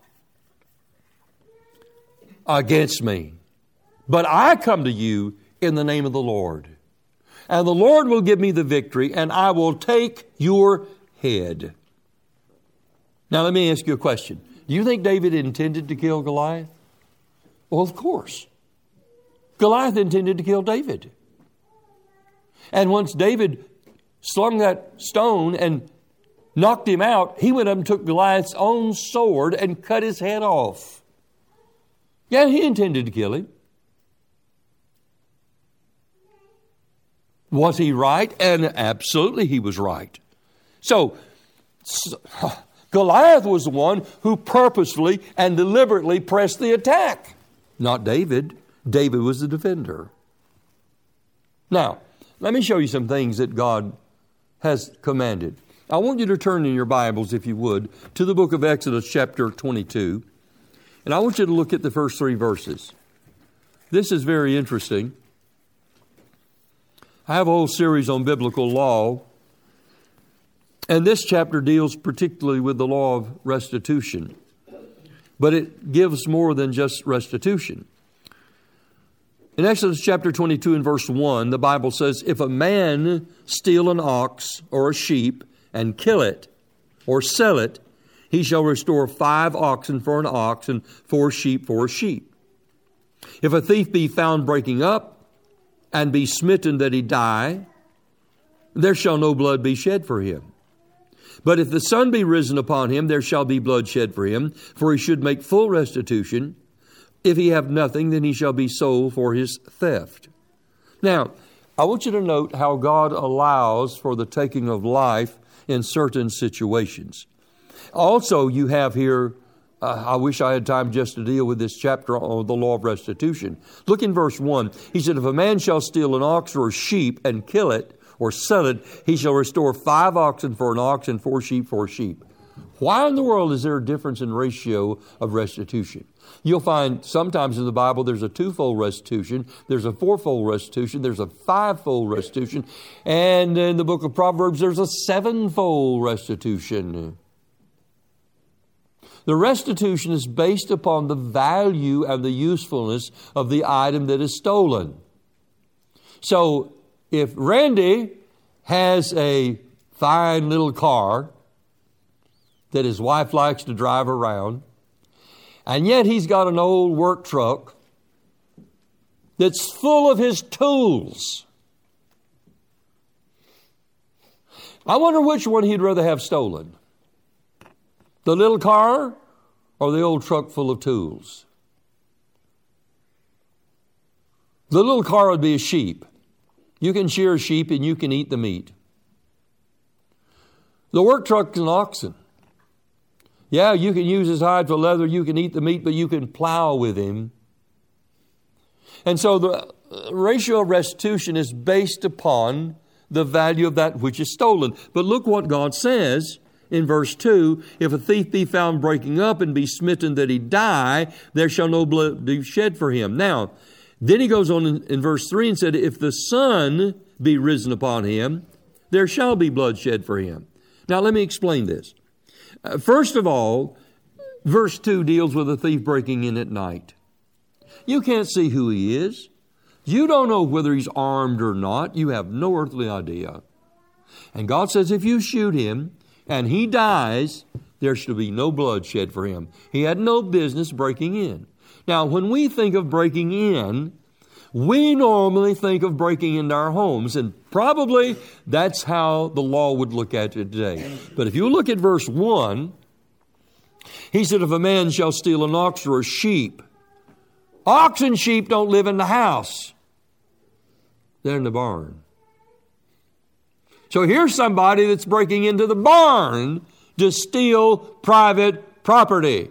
A: against me, but I come to you in the name of the Lord. And the Lord will give me the victory, and I will take your head. Now let me ask you a question. Do you think David intended to kill Goliath? Well, of course. Goliath intended to kill David. And once David slung that stone and knocked him out, he went up and took Goliath's own sword and cut his head off. Yeah, he intended to kill him. Was he right? And absolutely he was right. So, so Goliath was the one who purposefully and deliberately pressed the attack. Not David. David was the defender. Now, let me show you some things that God has commanded. I want you to turn in your Bibles, if you would, to the book of Exodus chapter twenty-two. And I want you to look at the first three verses. This is very interesting. I have a whole series on biblical law. And this chapter deals particularly with the law of restitution. But it gives more than just restitution. In Exodus chapter twenty-two and verse one, the Bible says, if a man steal an ox or a sheep and kill it or sell it, he shall restore five oxen for an ox and four sheep for a sheep. If a thief be found breaking up and be smitten that he die, there shall no blood be shed for him. But if the sun be risen upon him, there shall be blood shed for him, for he should make full restitution. If he have nothing, then he shall be sold for his theft. Now, I want you to note how God allows for the taking of life in certain situations. Also, you have here, uh, I wish I had time just to deal with this chapter on the law of restitution. Look in verse one. He said, if a man shall steal an ox or a sheep and kill it or sell it, he shall restore five oxen for an ox and four sheep for a sheep. Why in the world is there a difference in ratio of restitution? You'll find sometimes in the Bible there's a twofold restitution, there's a fourfold restitution, there's a fivefold restitution, and in the book of Proverbs there's a sevenfold restitution. The restitution is based upon the value and the usefulness of the item that is stolen. So if Randy has a fine little car that his wife likes to drive around, and yet he's got an old work truck that's full of his tools, I wonder which one he'd rather have stolen. The little car or the old truck full of tools? The little car would be a sheep. You can shear a sheep and you can eat the meat. The work truck is an oxen. Yeah, you can use his hide for leather, you can eat the meat, but you can plow with him. And so the ratio of restitution is based upon the value of that which is stolen. But look what God says in verse two. If a thief be found breaking up and be smitten that he die, there shall no blood be shed for him. Now, then he goes on in, in verse three and said, if the sun be risen upon him, there shall be blood shed for him. Now, let me explain this. Uh, first of all, verse two deals with a thief breaking in at night. You can't see who he is. You don't know whether he's armed or not. You have no earthly idea. And God says if you shoot him and he dies, there should be no blood shed for him. He had no business breaking in. Now, when we think of breaking in, we normally think of breaking into our homes, and probably that's how the law would look at it today. But if you look at verse one, he said, if a man shall steal an ox or a sheep, ox and sheep don't live in the house. They're in the barn. So here's somebody that's breaking into the barn to steal private property.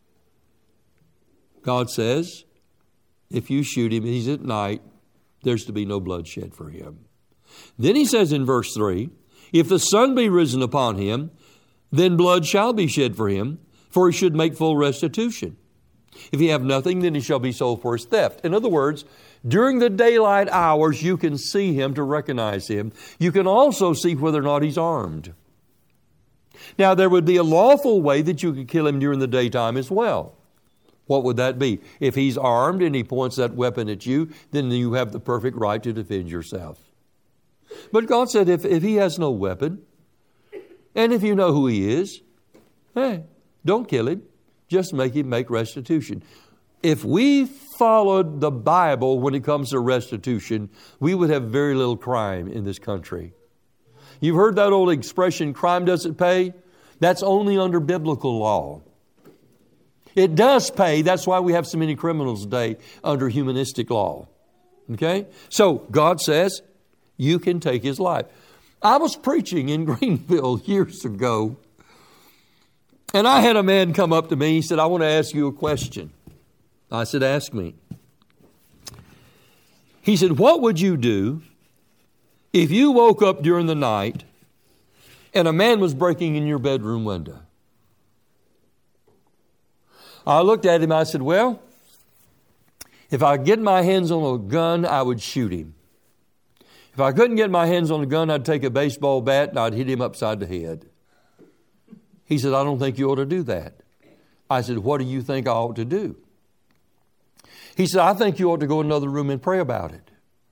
A: God says, if you shoot him, he's at night, there's to be no blood shed for him. Then he says in verse three, if the sun be risen upon him, then blood shall be shed for him, for he should make full restitution. If he have nothing, then he shall be sold for his theft. In other words, during the daylight hours, you can see him to recognize him. You can also see whether or not he's armed. Now, there would be a lawful way that you could kill him during the daytime as well. What would that be? If he's armed and he points that weapon at you, then you have the perfect right to defend yourself. But God said if, if he has no weapon, and if you know who he is, hey, don't kill him. Just make him make restitution. If we followed the Bible when it comes to restitution, we would have very little crime in this country. You've heard that old expression, crime doesn't pay? That's only under biblical law. It does pay. That's why we have so many criminals today under humanistic law. Okay? So God says you can take his life. I was preaching in Greenville years ago, and I had a man come up to me. He said, I want to ask you a question. I said, ask me. He said, what would you do if you woke up during the night and a man was breaking in your bedroom window? I looked at him, I said, well, if I get my hands on a gun, I would shoot him. If I couldn't get my hands on a gun, I'd take a baseball bat and I'd hit him upside the head. He said, I don't think you ought to do that. I said, what do you think I ought to do? He said, I think you ought to go in another room and pray about it.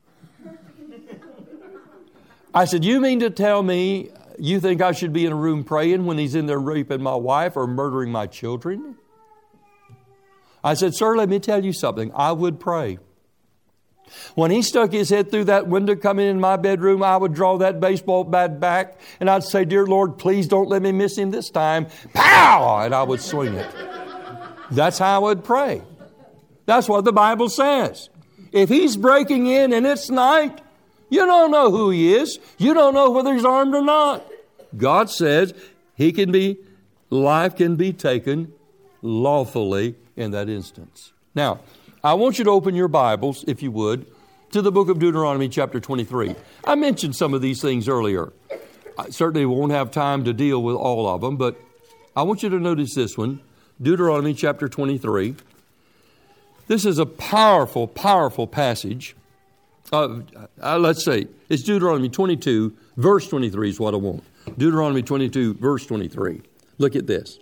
A: I said, you mean to tell me you think I should be in a room praying when he's in there raping my wife or murdering my children? I said, sir, let me tell you something. I would pray. When he stuck his head through that window coming in my bedroom, I would draw that baseball bat back and I'd say, "Dear Lord, please don't let me miss him this time." Pow! And I would swing it. That's how I would pray. That's what the Bible says. If he's breaking in and it's night, you don't know who he is. You don't know whether he's armed or not. God says he can be, life can be taken lawfully in that instance. Now, I want you to open your Bibles, if you would, to the book of Deuteronomy chapter twenty-three. I mentioned some of these things earlier. I certainly won't have time to deal with all of them, but I want you to notice this one, Deuteronomy chapter twenty-three. This is a powerful, powerful passage. Uh, uh, let's say it's Deuteronomy twenty-two, verse twenty-three is what I want. Deuteronomy twenty-two, verse twenty-three. Look at this.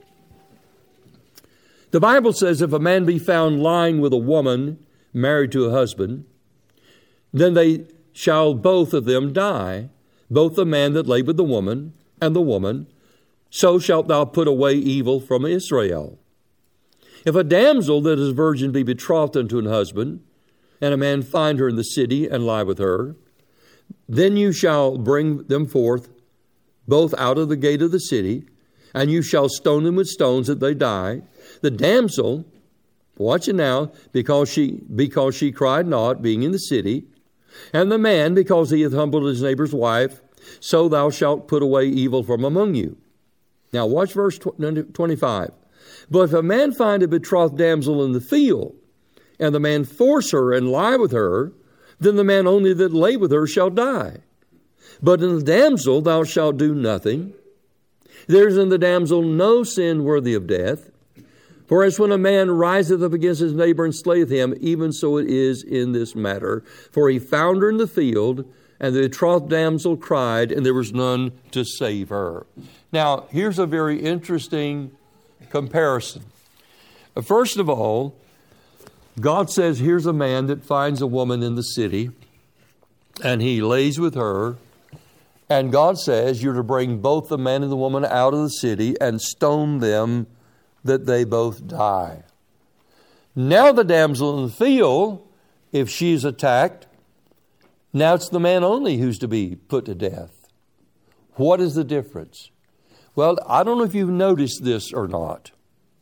A: The Bible says, if a man be found lying with a woman married to a husband, then they shall both of them die, both the man that lay with the woman and the woman. So shalt thou put away evil from Israel. If a damsel that is a virgin be betrothed unto an husband, and a man find her in the city and lie with her, then you shall bring them forth both out of the gate of the city, and you shall stone them with stones that they die. The damsel, watch it now, because she because she cried not, being in the city, and the man, because he hath humbled his neighbor's wife, so thou shalt put away evil from among you. Now watch verse twenty-five. But if a man find a betrothed damsel in the field, and the man force her and lie with her, then the man only that lay with her shall die. But in the damsel thou shalt do nothing. There is in the damsel no sin worthy of death. For as when a man riseth up against his neighbor and slayeth him, even so it is in this matter. For he found her in the field, and the betrothed damsel cried, and there was none to save her. Now, here's a very interesting comparison. First of all, God says, here's a man that finds a woman in the city, and he lays with her. And God says, you're to bring both the man and the woman out of the city and stone them that they both die. Now the damsel in the field, if she's attacked, now it's the man only who's to be put to death. What is the difference? Well, I don't know if you've noticed this or not,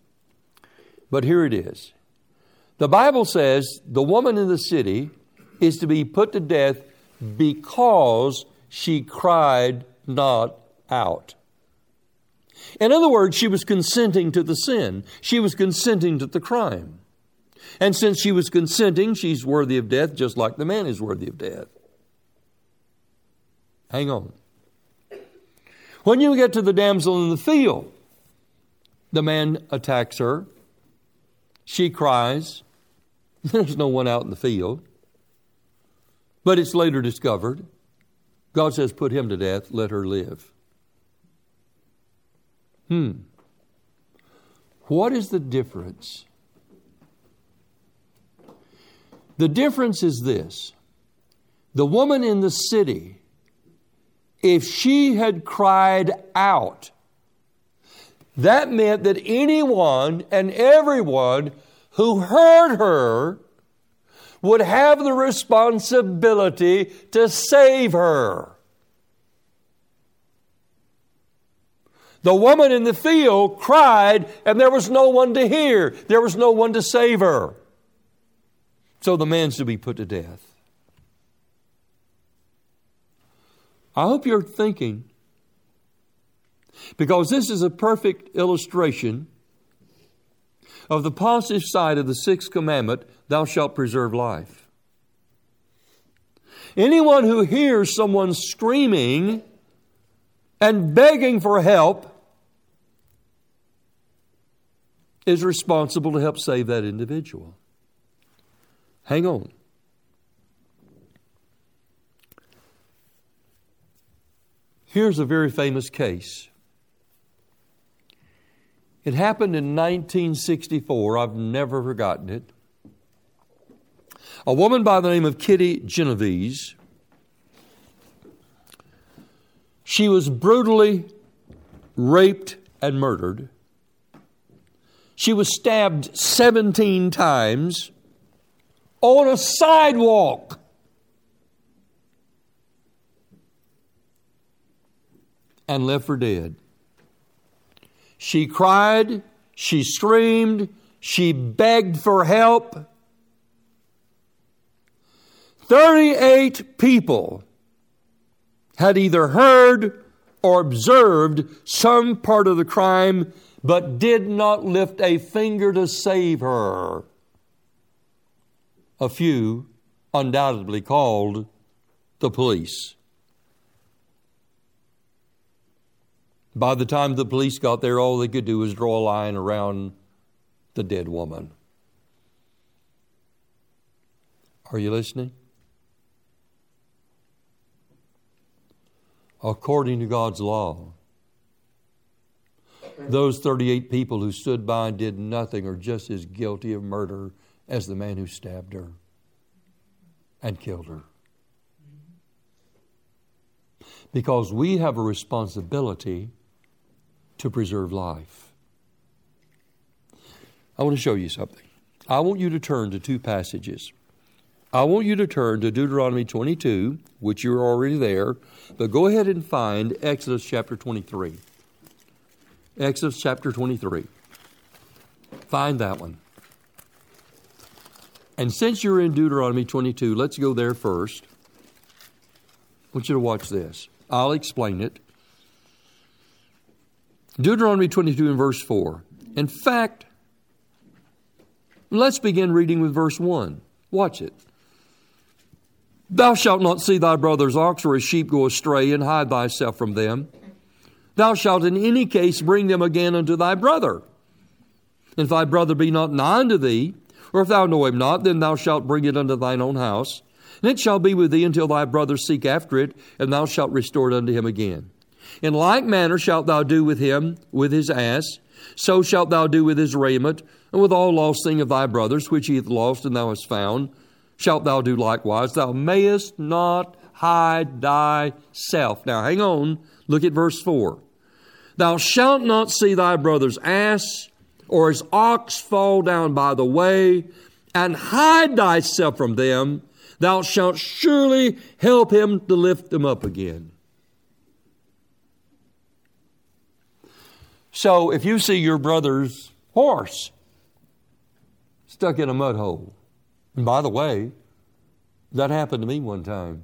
A: but here it is. The Bible says the woman in the city is to be put to death because she cried not out. In other words, she was consenting to the sin. She was consenting to the crime. And since she was consenting, she's worthy of death, just like the man is worthy of death. Hang on. When you get to the damsel in the field, the man attacks her. She cries. There's no one out in the field. But it's later discovered. God says, put him to death, let her live. Hmm. What is the difference? The difference is this. The woman in the city, if she had cried out, that meant that anyone and everyone who heard her would have the responsibility to save her. The woman in the field cried, and there was no one to hear. There was no one to save her. So the man's to be put to death. I hope you're thinking, because this is a perfect illustration of the positive side of the sixth commandment, thou shalt preserve life. Anyone who hears someone screaming and begging for help is responsible to help save that individual. Hang on. Here's a very famous case. It happened in nineteen sixty-four. I've never forgotten it. A woman by the name of Kitty Genovese. She was brutally raped and murdered. She was stabbed seventeen times on a sidewalk. And left for dead. She cried, she screamed, she begged for help. thirty-eight people had either heard or observed some part of the crime, but did not lift a finger to save her. A few undoubtedly called the police. By the time the police got there, all they could do was draw a line around the dead woman. Are you listening? According to God's law, those thirty-eight people who stood by and did nothing are just as guilty of murder as the man who stabbed her and killed her. Because we have a responsibility to preserve life. I want to show you something. I want you to turn to two passages. I want you to turn to Deuteronomy twenty-two, which you're already there, but go ahead and find Exodus chapter twenty-three. Exodus chapter twenty-three. Find that one. And since you're in Deuteronomy twenty-two, let's go there first. I want you to watch this. I'll explain it. Deuteronomy twenty-two and verse four. In fact, let's begin reading with verse one. Watch it. Thou shalt not see thy brother's ox or his sheep go astray, and hide thyself from them. Thou shalt in any case bring them again unto thy brother. If thy brother be not nigh unto thee, or if thou know him not, then thou shalt bring it unto thine own house. And it shall be with thee until thy brother seek after it, and thou shalt restore it unto him again. In like manner shalt thou do with him, with his ass. So shalt thou do with his raiment, and with all lost thing of thy brother's, which he hath lost and thou hast found, shalt thou do likewise. Thou mayest not hide thyself. Now hang on, look at verse four. Thou shalt not see thy brother's ass or his ox fall down by the way, and hide thyself from them. Thou shalt surely help him to lift them up again. So if you see your brother's horse stuck in a mud hole, and by the way, that happened to me one time.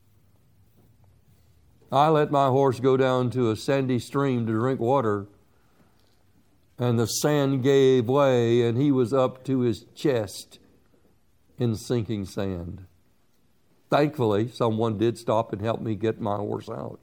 A: I let my horse go down to a sandy stream to drink water, and the sand gave way, and he was up to his chest in sinking sand. Thankfully, someone did stop and help me get my horse out.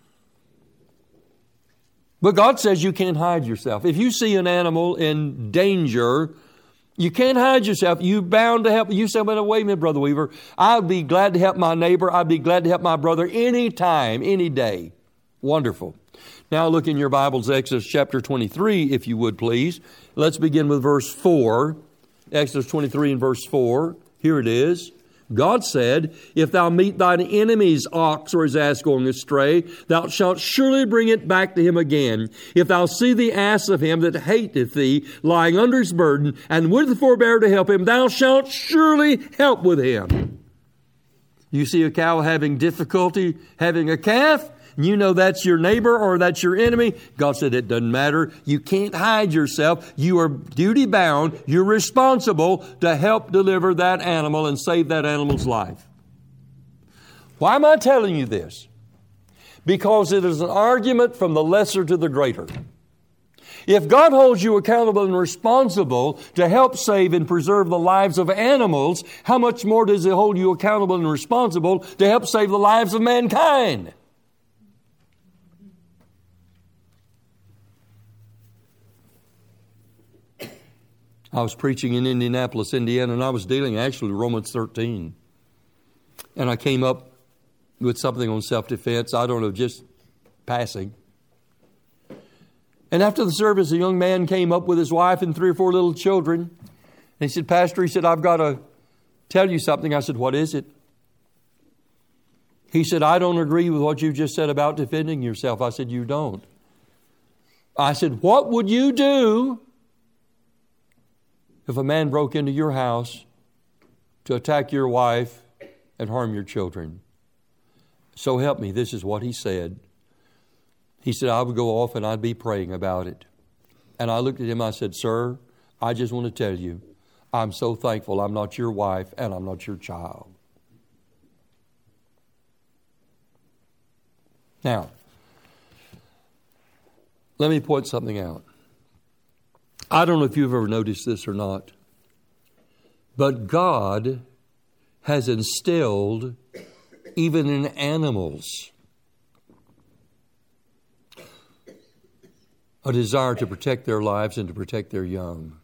A: But God says you can't hide yourself. If you see an animal in danger, you can't hide yourself. You're bound to help. You say, well, wait a minute, Brother Weaver. I'd be glad to help my neighbor. I'd be glad to help my brother any time, any day. Wonderful. Now look in your Bibles, Exodus chapter twenty-three, if you would please. Let's begin with verse four. Exodus twenty-three and verse four. Here it is. God said, if thou meet thine enemy's ox or his ass going astray, thou shalt surely bring it back to him again. If thou see the ass of him that hateth thee lying under his burden, and wouldst forbear to help him, thou shalt surely help with him. You see a cow having difficulty having a calf, and you know that's your neighbor or that's your enemy. God said it doesn't matter. You can't hide yourself. You are duty bound. You're responsible to help deliver that animal and save that animal's life. Why am I telling you this? Because it is an argument from the lesser to the greater. If God holds you accountable and responsible to help save and preserve the lives of animals, how much more does He hold you accountable and responsible to help save the lives of mankind? I was preaching in Indianapolis, Indiana, and I was dealing actually with Romans thirteen. And I came up with something on self-defense. I don't know, just passing. And after the service, a young man came up with his wife and three or four little children. And he said, Pastor, he said, I've got to tell you something. I said, what is it? He said, I don't agree with what you just said about defending yourself. I said, you don't. I said, what would you do if a man broke into your house, to attack your wife and harm your children. So help me, this is what he said. He said, I would go off and I'd be praying about it. And I looked at him, I said, sir, I just want to tell you, I'm so thankful I'm not your wife and I'm not your child. Now, let me point something out. I don't know if you've ever noticed this or not, but God has instilled, even in animals, a desire to protect their lives and to protect their young.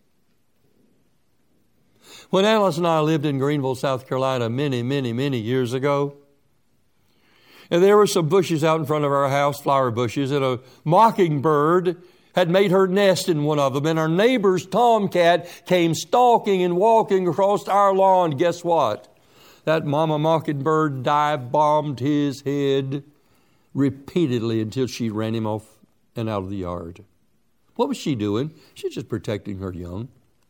A: When Alice and I lived in Greenville, South Carolina, many, many, many years ago, and there were some bushes out in front of our house, flower bushes, and a mockingbird had made her nest in one of them, and our neighbor's tomcat came stalking and walking across our lawn. Guess what? That mama mockingbird dive-bombed his head repeatedly until she ran him off and out of the yard. What was she doing? She was just protecting her young.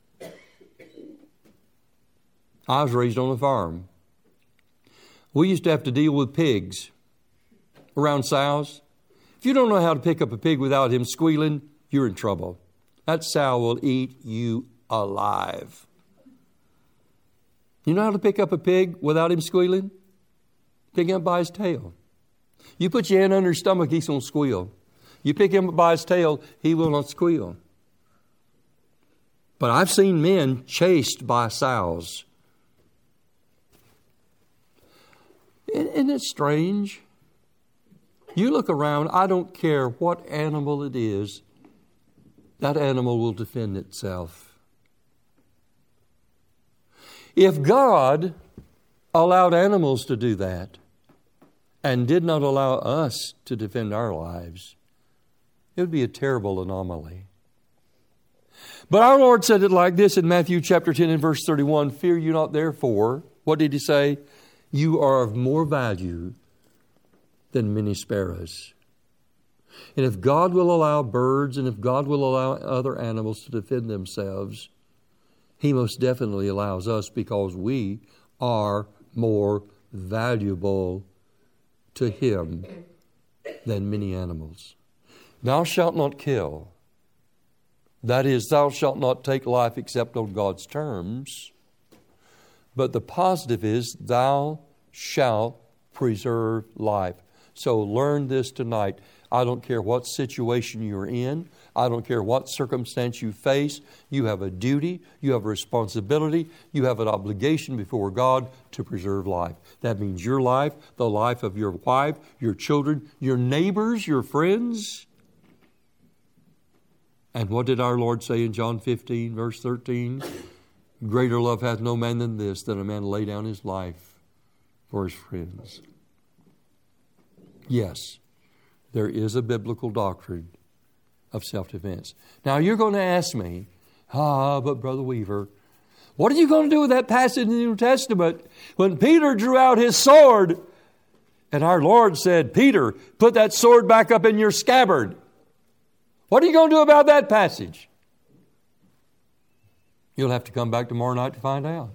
A: I was raised on a farm. We used to have to deal with pigs around sows. If you don't know how to pick up a pig without him squealing, you're in trouble. That sow will eat you alive. You know how to pick up a pig without him squealing? Pick him up by his tail. You put your hand under his stomach, he's going to squeal. You pick him up by his tail, he will not squeal. But I've seen men chased by sows. Isn't it strange? You look around, I don't care what animal it is, that animal will defend itself. If God allowed animals to do that and did not allow us to defend our lives, it would be a terrible anomaly. But our Lord said it like this in Matthew chapter ten and verse thirty-one, fear you not therefore. What did he say? You are of more value than many sparrows. And if God will allow birds and if God will allow other animals to defend themselves, he most definitely allows us because we are more valuable to him than many animals. Thou shalt not kill. That is, thou shalt not take life except on God's terms. But the positive is, thou shalt preserve life. So learn this tonight. I don't care what situation you're in. I don't care what circumstance you face. You have a duty. You have a responsibility. You have an obligation before God to preserve life. That means your life, the life of your wife, your children, your neighbors, your friends. And what did our Lord say in John fifteen, verse thirteen? Greater love hath no man than this, that a man lay down his life for his friends. Yes, there is a biblical doctrine of self-defense. Now you're going to ask me, ah, but Brother Weaver, what are you going to do with that passage in the New Testament when Peter drew out his sword and our Lord said, Peter, put that sword back up in your scabbard? What are you going to do about that passage? You'll have to come back tomorrow night to find out.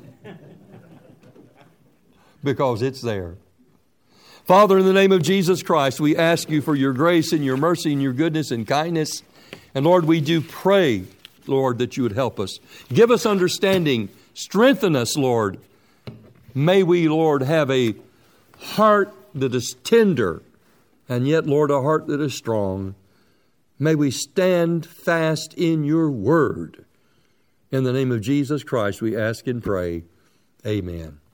A: Because it's there. Father, in the name of Jesus Christ, we ask you for your grace and your mercy and your goodness and kindness. And Lord, we do pray, Lord, that you would help us. Give us understanding. Strengthen us, Lord. May we, Lord, have a heart that is tender and yet, Lord, a heart that is strong. May we stand fast in your word. In the name of Jesus Christ, we ask and pray. Amen.